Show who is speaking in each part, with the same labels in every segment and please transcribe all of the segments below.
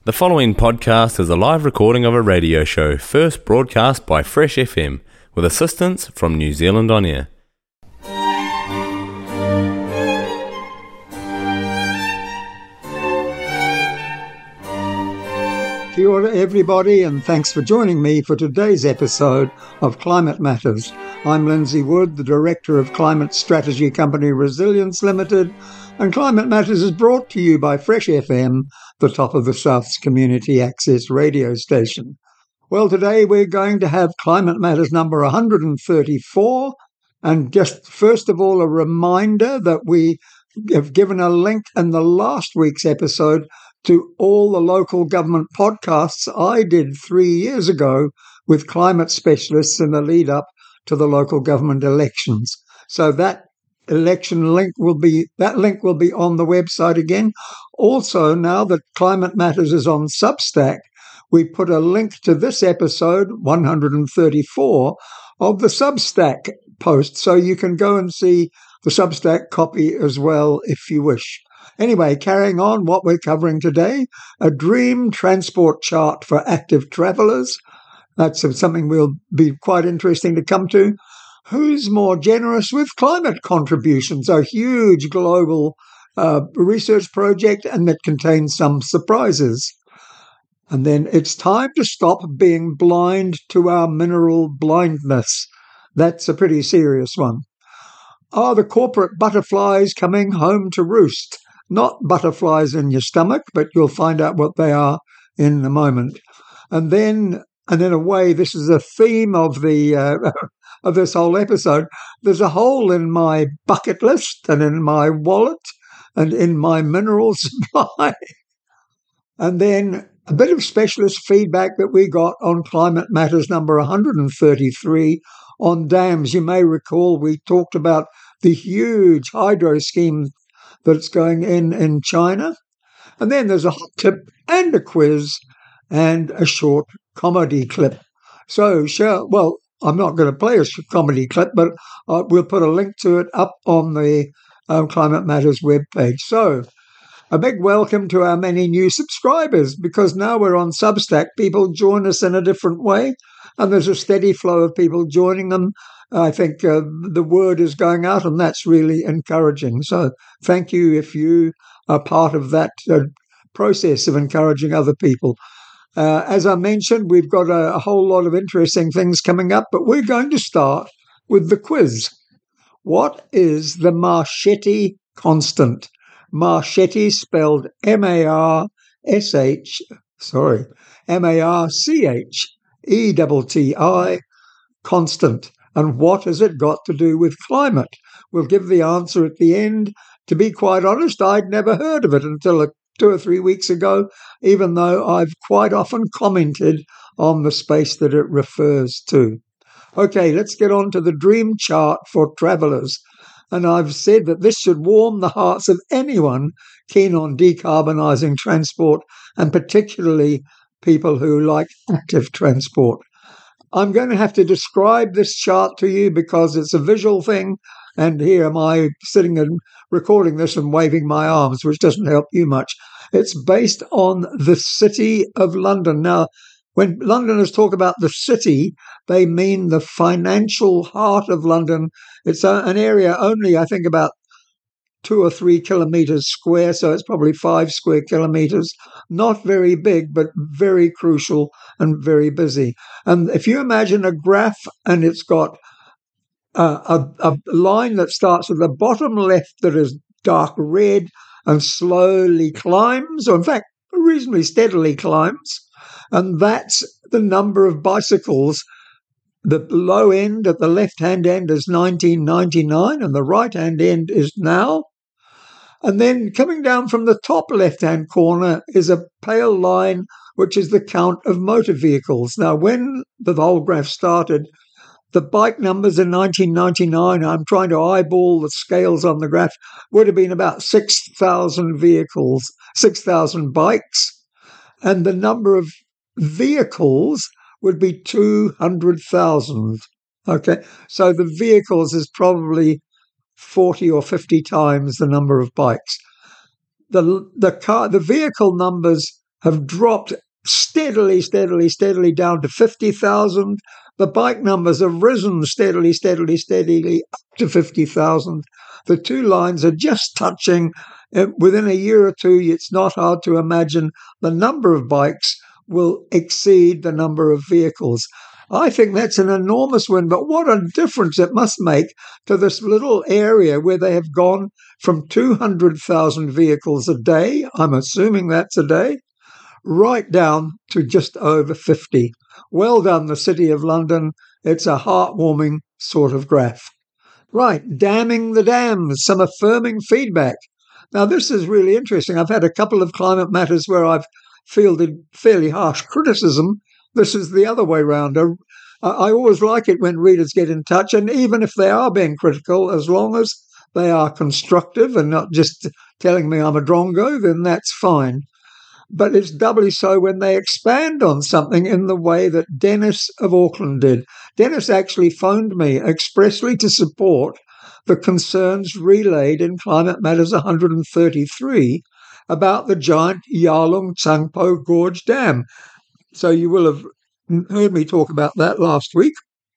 Speaker 1: The following podcast is a live recording of a radio show first broadcast by Fresh FM with assistance from New Zealand On Air.
Speaker 2: Kia ora everybody, and thanks for joining me for today's episode of Climate Matters. I'm Lindsay Wood, the Director of Climate Strategy Company Resilience Limited, and Climate Matters is brought to you by Fresh FM, the top of the South's community access radio station. Well, today we're going to have Climate Matters number 134, and just first of all a reminder that we have given a link in the last week's episode to all the local government podcasts I did 3 years ago with climate specialists in the lead up to the local government elections. So that link will be on the website again. Also, now that Climate Matters is on Substack, we put a link to this episode 134 of the Substack post, so you can go and see the Substack copy as well if you wish. Anyway, carrying on what we're covering today, a dream transport chart for active travellers. That's something will be quite interesting to come to. Who's more generous with climate contributions? A huge global research project, and that contains some surprises. And then it's time to stop being blind to our mineral blindness. That's a pretty serious one. Are the corporate butterflies coming home to roost? Not butterflies in your stomach, but you'll find out what they are in a moment. And in a way, this is a theme of the of this whole episode. There's a hole in my bucket list and in my wallet and in my mineral supply. And then a bit of specialist feedback that we got on Climate Matters number 133 on dams. You may recall we talked about the huge hydro scheme that's going in China. And then there's a hot tip and a quiz and a short comedy clip. So, I'm not going to play a comedy clip, but we'll put a link to it up on the Climate Matters webpage. So, a big welcome to our many new subscribers, because now we're on Substack. People join us in a different way, and there's a steady flow of people joining them. I think the word is going out, and that's really encouraging. So thank you if you are part of that process of encouraging other people. As I mentioned, we've got a whole lot of interesting things coming up, but we're going to start with the quiz. What is the Marchetti constant? Marchetti spelled M-A-R-C-H-E-T-T-I, constant. And what has it got to do with climate? We'll give the answer at the end. To be quite honest, I'd never heard of it until 2 or 3 weeks ago, even though I've quite often commented on the space that it refers to. Okay, let's get on to the dream chart for travellers. And I've said that this should warm the hearts of anyone keen on decarbonising transport, and particularly people who like active transport. I'm going to have to describe this chart to you because it's a visual thing, and here am I sitting and recording this and waving my arms, which doesn't help you much. It's based on the City of London. Now, when Londoners talk about the city, they mean the financial heart of London. It's an area only, I think, about 2 or 3 kilometres square, so it's probably 5 square kilometres. Not very big, but very crucial and very busy. And if you imagine a graph and it's got a line that starts at the bottom left that is dark red and slowly climbs, or in fact, reasonably steadily climbs, and that's the number of bicycles. The low end at the left-hand end is 1999 and the right-hand end is now. And then coming down from the top left-hand corner is a pale line, which is the count of motor vehicles. Now, when the whole graph started, the bike numbers in 1999, I'm trying to eyeball the scales on the graph, would have been about 6,000 vehicles, 6,000 bikes. And the number of vehicles would be 200,000. Okay, so the vehicles is probably 40 or 50 times the number of bikes. The vehicle numbers have dropped steadily down to 50,000. The bike numbers have risen steadily up to 50,000. The two lines are just touching. Within a year or two, it's not hard to imagine the number of bikes will exceed the number of vehicles. I think that's an enormous win, but what a difference it must make to this little area where they have gone from 200,000 vehicles a day, I'm assuming that's a day, right down to just over 50. Well done, the City of London. It's a heartwarming sort of graph. Right, damming the dams, some affirming feedback. Now, this is really interesting. I've had a couple of Climate Matters where I've fielded fairly harsh criticism. This is the other way round. I always like it when readers get in touch, and even if they are being critical, as long as they are constructive and not just telling me I'm a drongo, then that's fine. But it's doubly so when they expand on something in the way that Dennis of Auckland did. Dennis actually phoned me expressly to support the concerns relayed in Climate Matters 133 about the giant Yarlung Tsangpo Gorge Dam. So you will have heard me talk about that last week.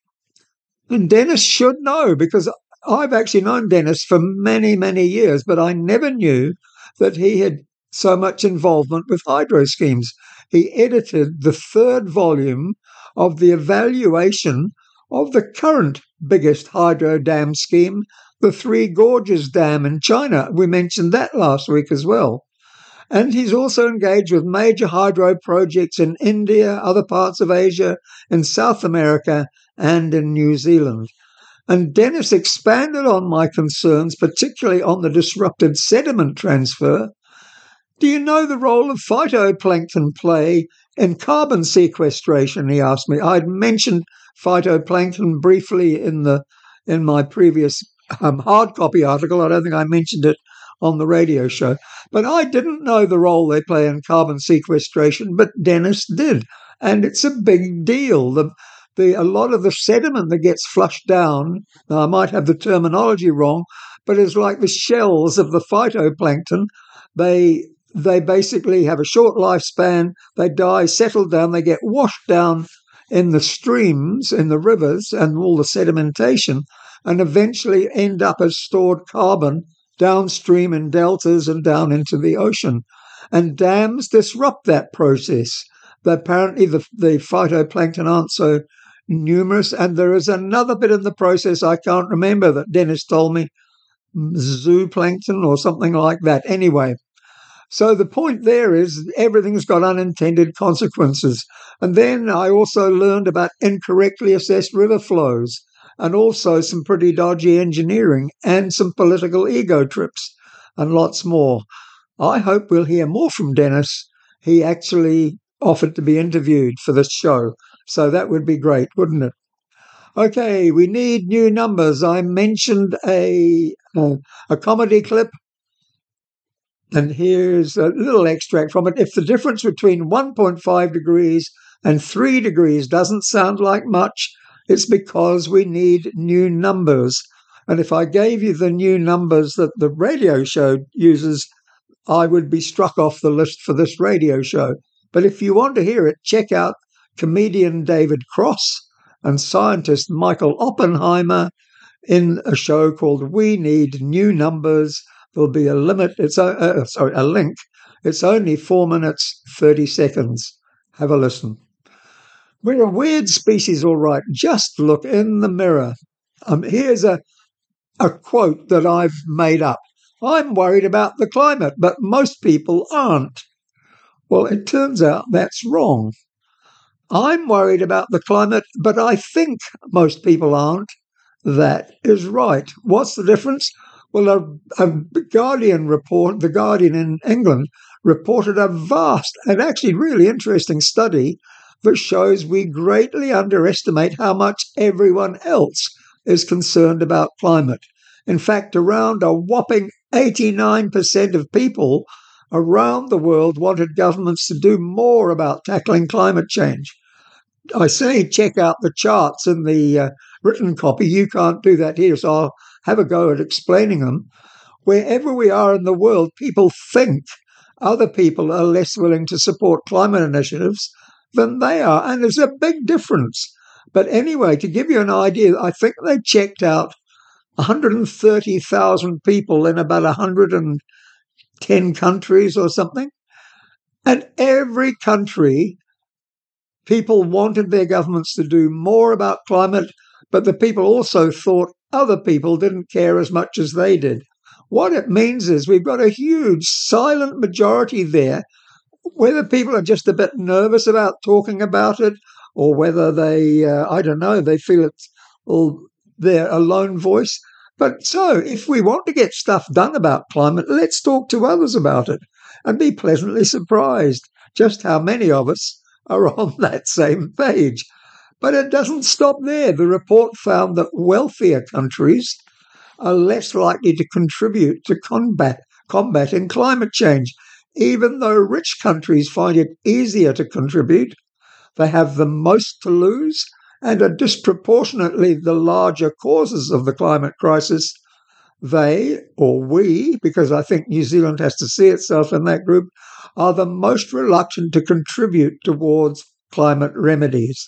Speaker 2: And Dennis should know, because I've actually known Dennis for many, many years, but I never knew that he had so much involvement with hydro schemes. He edited the 3rd volume of the evaluation of the current biggest hydro dam scheme, the Three Gorges Dam in China. We mentioned that last week as well. And he's also engaged with major hydro projects in India, other parts of Asia, in South America, and in New Zealand. And Dennis expanded on my concerns, particularly on the disrupted sediment transfer. Do you know the role of phytoplankton play in carbon sequestration, he asked me. I'd mentioned phytoplankton briefly in my previous hard copy article. I don't think I mentioned it on the radio show. But I didn't know the role they play in carbon sequestration, but Dennis did. And it's a big deal. A lot of the sediment that gets flushed down, now I might have the terminology wrong, but it's like the shells of the phytoplankton. They basically have a short lifespan. They die, settle down, they get washed down in the streams, in the rivers, and all the sedimentation, and eventually end up as stored carbon downstream in deltas and down into the ocean. And dams disrupt that process. Apparently the phytoplankton aren't so numerous, and there is another bit in the process I can't remember that Dennis told me, zooplankton or something like that. Anyway, so the point there is everything's got unintended consequences. And then I also learned about incorrectly assessed river flows, and also some pretty dodgy engineering and some political ego trips and lots more. I hope we'll hear more from Dennis. He actually offered to be interviewed for this show, so that would be great, wouldn't it? Okay, we need new numbers. I mentioned a comedy clip, and here's a little extract from it. If the difference between 1.5 degrees and 3 degrees doesn't sound like much, it's because we need new numbers. And if I gave you the new numbers that the radio show uses, I would be struck off the list for this radio show. But if you want to hear it, check out comedian David Cross and scientist Michael Oppenheimer in a show called We Need New Numbers. There'll be a limit. A link. It's only 4 minutes, 30 seconds. Have a listen. We're a weird species, all right. Just look in the mirror. Here's a quote that I've made up. I'm worried about the climate, but most people aren't. Well, it turns out that's wrong. I'm worried about the climate, but I think most people aren't. That is right. What's the difference? Well, a Guardian report, The Guardian in England, reported a vast and actually really interesting study that shows we greatly underestimate how much everyone else is concerned about climate. In fact, around a whopping 89% of people around the world wanted governments to do more about tackling climate change. I say check out the charts in the written copy. You can't do that here, so I'll have a go at explaining them. Wherever we are in the world, people think other people are less willing to support climate initiatives than they are. And there's a big difference. But anyway, to give you an idea, I think they checked out 130,000 people in about 110 countries or something. And every country, people wanted their governments to do more about climate, but the people also thought other people didn't care as much as they did. What it means is we've got a huge silent majority there, whether people are just a bit nervous about talking about it or whether they, I don't know, they feel it's all their alone voice. But so if we want to get stuff done about climate, let's talk to others about it and be pleasantly surprised just how many of us are on that same page. But it doesn't stop there. The report found that wealthier countries are less likely to contribute to combating climate change. Even though rich countries find it easier to contribute, they have the most to lose and are disproportionately the larger causes of the climate crisis. They, or we, because I think New Zealand has to see itself in that group, are the most reluctant to contribute towards climate remedies.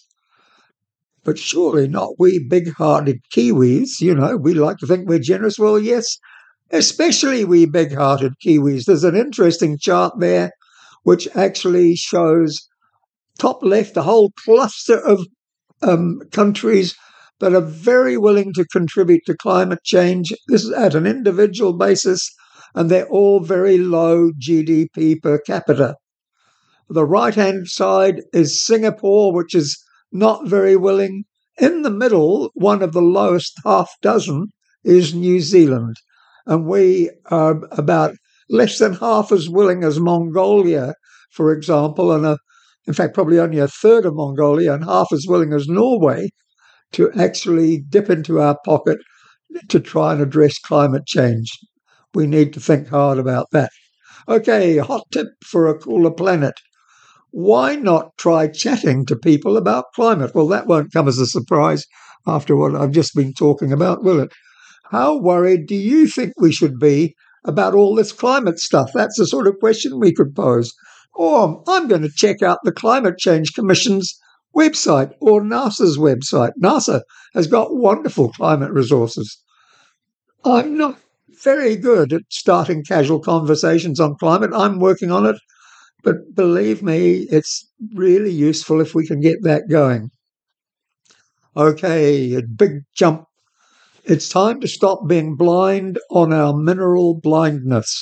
Speaker 2: But surely not we big-hearted Kiwis. You know, we like to think we're generous. Well, yes, especially we big-hearted Kiwis. There's an interesting chart there which actually shows, top left, a whole cluster of countries that are very willing to contribute to climate change. This is at an individual basis, and they're all very low GDP per capita. The right-hand side is Singapore, which is not very willing. In the middle, one of the lowest half dozen is New Zealand. And we are about less than half as willing as Mongolia, for example, and in fact, probably only a third of Mongolia, and half as willing as Norway to actually dip into our pocket to try and address climate change. We need to think hard about that. Okay, hot tip for a cooler planet. Why not try chatting to people about climate? Well, that won't come as a surprise after what I've just been talking about, will it? How worried do you think we should be about all this climate stuff? That's the sort of question we could pose. Or I'm going to check out the Climate Change Commission's website or NASA's website. NASA has got wonderful climate resources. I'm not very good at starting casual conversations on climate. I'm working on it. But believe me, it's really useful if we can get that going. Okay, a big jump. It's time to stop being blind on our mineral blindness.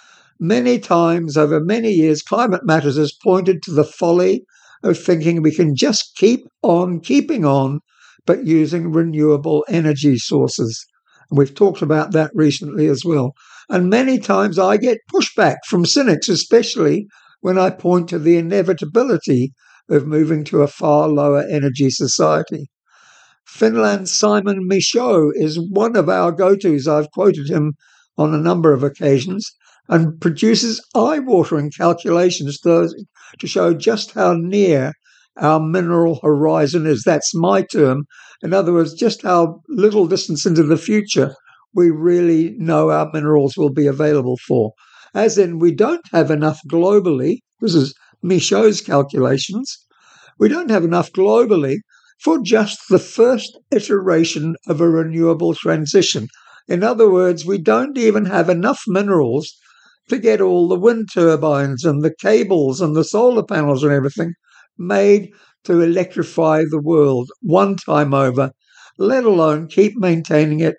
Speaker 2: Many times over many years, Climate Matters has pointed to the folly of thinking we can just keep on keeping on, but using renewable energy sources. And we've talked about that recently as well. And many times I get pushback from cynics, especially when I point to the inevitability of moving to a far lower energy society. Finland's Simon Michaud is one of our go-tos. I've quoted him on a number of occasions, and produces eye-watering calculations to show just how near our mineral horizon is. That's my term. In other words, just how little distance into the future we really know our minerals will be available for. As in, we don't have enough globally, this is Michaud's calculations, we don't have enough globally for just the first iteration of a renewable transition. In other words, we don't even have enough minerals to get all the wind turbines and the cables and the solar panels and everything made to electrify the world one time over, let alone keep maintaining it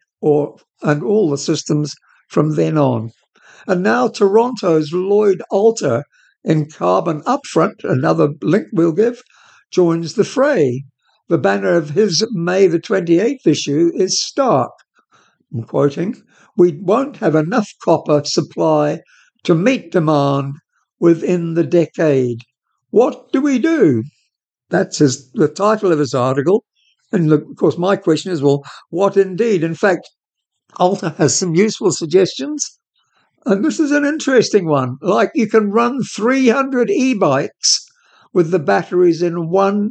Speaker 2: and all the systems from then on. And now Toronto's Lloyd Alter in Carbon Upfront, another link we'll give, joins the fray. The banner of his May the 28th issue is stark. I'm quoting, "We won't have enough copper supply to meet demand within the decade. What do we do?" That's the title of his article. And of course, my question is, well, what indeed? In fact, Alter has some useful suggestions. And this is an interesting one. Like you can run 300 e-bikes with the batteries in one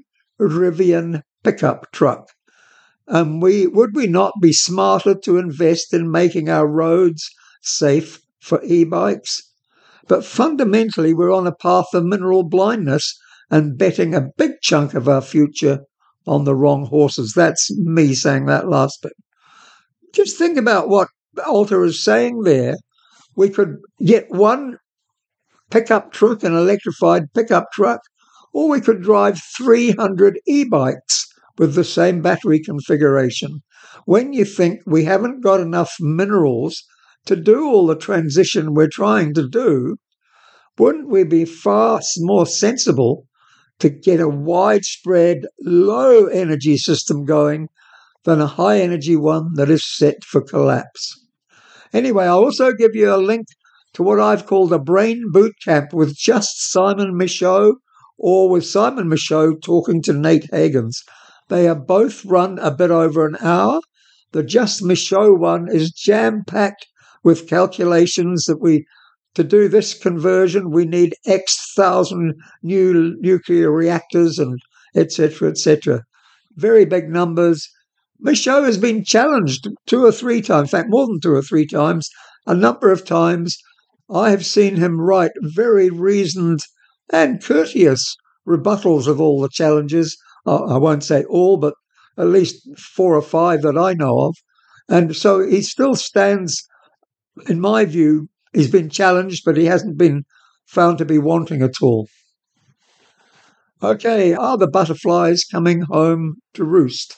Speaker 2: Rivian pickup truck. Would we not be smarter to invest in making our roads safe for e-bikes? But fundamentally, we're on a path of mineral blindness and betting a big chunk of our future on the wrong horses. That's me saying that last bit. Just think about what Alta is saying there. We could get one pickup truck, an electrified pickup truck, or we could drive 300 e-bikes with the same battery configuration. When you think we haven't got enough minerals to do all the transition we're trying to do, wouldn't we be far more sensible to get a widespread low energy system going than a high energy one that is set for collapse? Anyway, I'll also give you a link to what I've called a brain boot camp with just Simon Michaud, or with Simon Michaud talking to Nate Hagens. They are both run a bit over an hour. The Just Michaud one is jam-packed with calculations that to do this conversion, we need X thousand new nuclear reactors and et cetera, very big numbers. Michaud has been challenged 2 or 3 times, in fact, more than 2 or 3 times, a number of times. I have seen him write very reasoned and courteous rebuttals of all the challenges. I won't say all, but at least 4 or 5 that I know of. And so he still stands, in my view, he's been challenged, but he hasn't been found to be wanting at all. Okay, are the butterflies coming home to roost?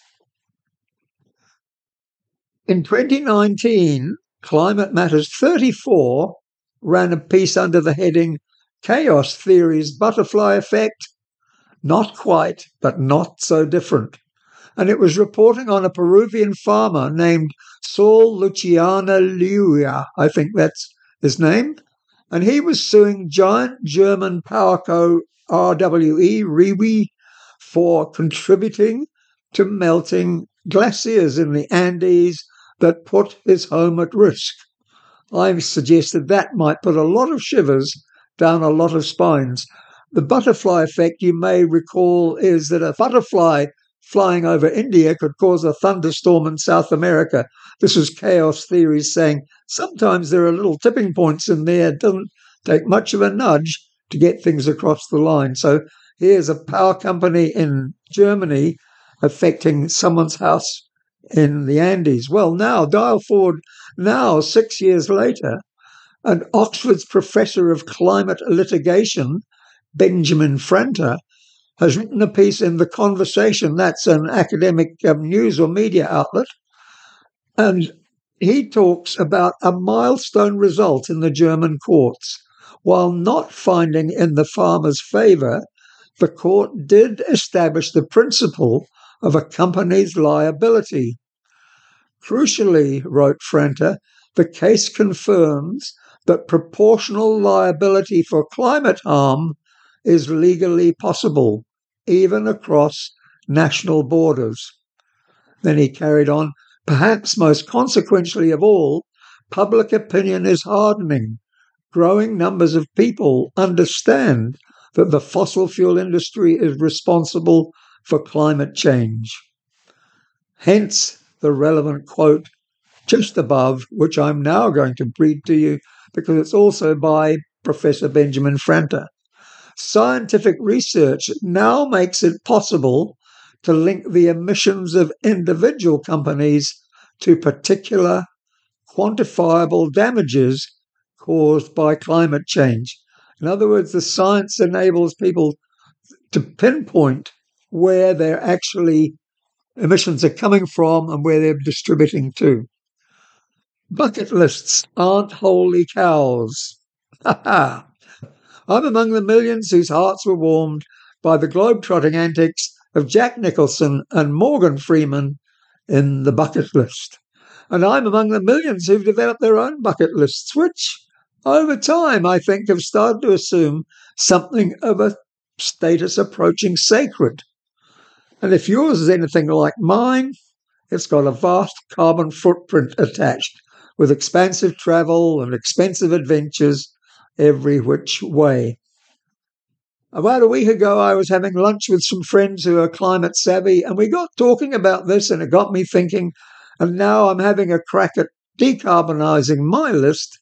Speaker 2: In 2019, Climate Matters 34 ran a piece under the heading Chaos Theory's Butterfly Effect. Not quite, but not so different. And it was reporting on a Peruvian farmer named Saul Luciano Liua, I think that's his name. And he was suing giant German power co RWE for contributing to melting glaciers in the Andes that put his home at risk. I've suggested that might put a lot of shivers down a lot of spines. The butterfly effect, you may recall, is that a butterfly flying over India could cause a thunderstorm in South America. This is chaos theories saying sometimes there are little tipping points in there. It doesn't take much of a nudge to get things across the line. So here's a power company in Germany affecting someone's house in the Andes. Well, now, dial forward now, 6 years later, and Oxford's professor of climate litigation, Benjamin Franter, has written a piece in The Conversation. That's an academic news or media outlet. And he talks about a milestone result in the German courts. While not finding in the farmer's favour, the court did establish the principle of a company's liability. Crucially, wrote Franter, the case confirms that proportional liability for climate harm is legally possible, even across national borders. Then he carried on, perhaps most consequentially of all, public opinion is hardening. Growing numbers of people understand that the fossil fuel industry is responsible for climate change. Hence the relevant quote just above, which I'm now going to read to you because it's also by Professor Benjamin Franter. Scientific research now makes it possible to link the emissions of individual companies to particular quantifiable damages caused by climate change. In other words, the science enables people to pinpoint where their actually emissions are coming from and where they're distributing to. Bucket lists aren't holy cows. I'm among the millions whose hearts were warmed by the globe-trotting antics of Jack Nicholson and Morgan Freeman in The Bucket List. And I'm among the millions who've developed their own bucket lists, which, over time, I think have started to assume something of a status approaching sacred. And if yours is anything like mine, it's got a vast carbon footprint attached, with expansive travel and expensive adventures every which way. About a week ago, I was having lunch with some friends who are climate savvy, and we got talking about this, and it got me thinking, and now I'm having a crack at decarbonising my list.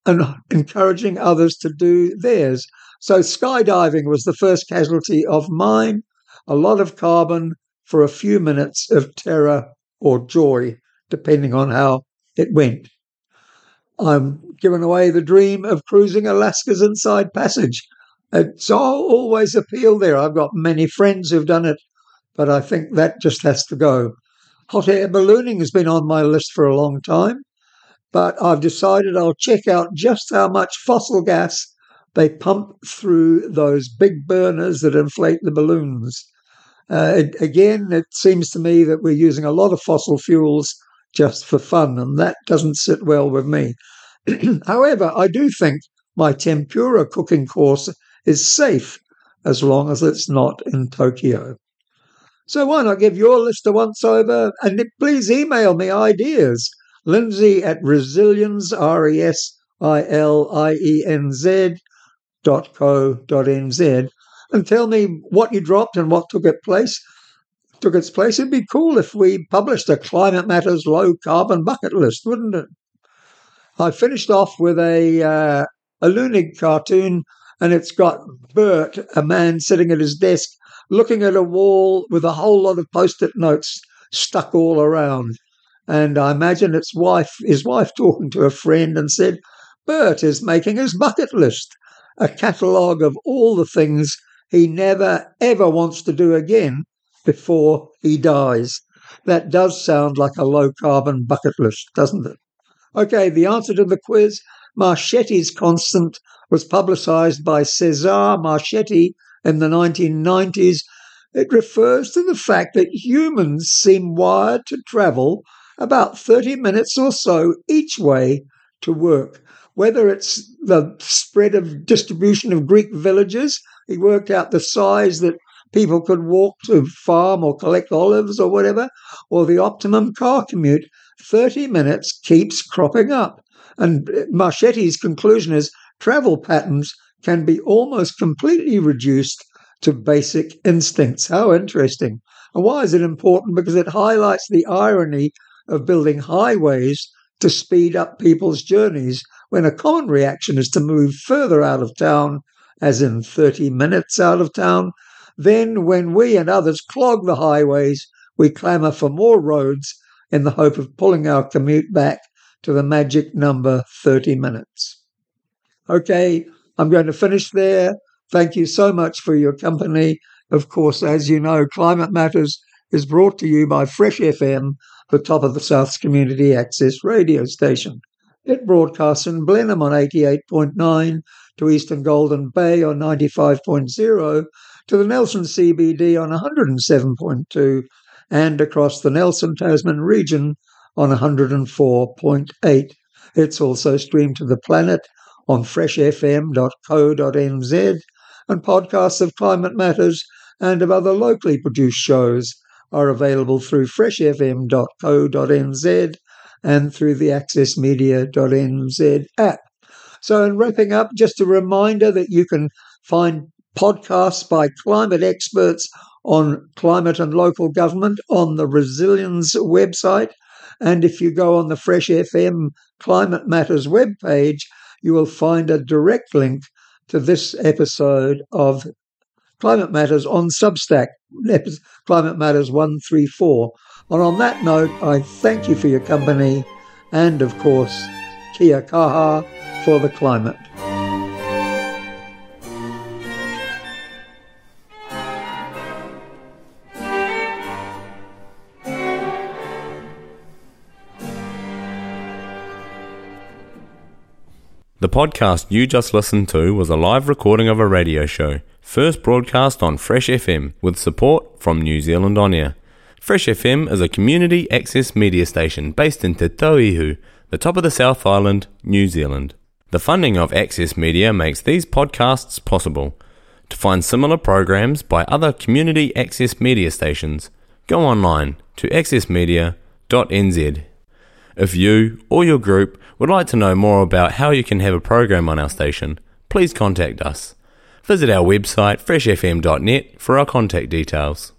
Speaker 2: and encouraging others to do theirs. So skydiving was the first casualty of mine. A lot of carbon for a few minutes of terror or joy, depending on how it went. I'm giving away the dream of cruising Alaska's Inside Passage. It's always appealed there. I've got many friends who've done it, but I think that just has to go. Hot air ballooning has been on my list for a long time, but I've decided I'll check out just how much fossil gas they pump through those big burners that inflate the balloons. Again, it seems to me that we're using a lot of fossil fuels just for fun, and that doesn't sit well with me. However, I do think my tempura cooking course is safe as long as it's not in Tokyo. So why not give your list a once-over, and please email me ideas. Lindsay at resilienz, RESILIENZ.co.nz, and tell me what you dropped and what took its place. It'd be cool if we published a Climate Matters low carbon bucket list, wouldn't it? I finished off with a Loonig cartoon, and it's got Bert, a man sitting at his desk, looking at a wall with a whole lot of post-it notes stuck all around. And I imagine his wife talking to a friend and said, Bert is making his bucket list, a catalogue of all the things he never, ever wants to do again before he dies. That does sound like a low-carbon bucket list, doesn't it? Okay, the answer to the quiz, Marchetti's constant, was publicised by Cesare Marchetti in the 1990s. It refers to the fact that humans seem wired to travel about 30 minutes or so each way to work. Whether it's the spread of distribution of Greek villages, he worked out the size that people could walk to farm or collect olives or whatever, or the optimum car commute, 30 minutes keeps cropping up. And Marchetti's conclusion is travel patterns can be almost completely reduced to basic instincts. How interesting. And why is it important? Because it highlights the irony of building highways to speed up people's journeys when a common reaction is to move further out of town, as in 30 minutes out of town. Then when we and others clog the highways, we clamour for more roads in the hope of pulling our commute back to the magic number 30 minutes. Okay, I'm going to finish there. Thank you so much for your company. Of course, as you know, Climate Matters is brought to you by Fresh FM, the top of the South's community access radio station. It broadcasts in Blenheim on 88.9, to Eastern Golden Bay on 95.0, to the Nelson CBD on 107.2, and across the Nelson Tasman region on 104.8. It's also streamed to the planet on freshfm.co.nz, and podcasts of Climate Matters and of other locally produced shows are available through freshfm.co.nz and through the accessmedia.nz app. So in wrapping up, just a reminder that you can find podcasts by climate experts on climate and local government on the Resilienz website. And if you go on the Fresh FM Climate Matters webpage, you will find a direct link to this episode of Climate Matters on Substack, Climate Matters 134. And on that note, I thank you for your company and, of course, kia kaha for the climate.
Speaker 1: The podcast you just listened to was a live recording of a radio show, first broadcast on Fresh FM with support from New Zealand On Air. Fresh FM is a community access media station based in Te Tauihu, the top of the South Island, New Zealand. The funding of Access Media makes these podcasts possible. To find similar programs by other community access media stations, go online to accessmedia.nz. If you or your group would like to know more about how you can have a program on our station, please contact us. Visit our website freshfm.net for our contact details.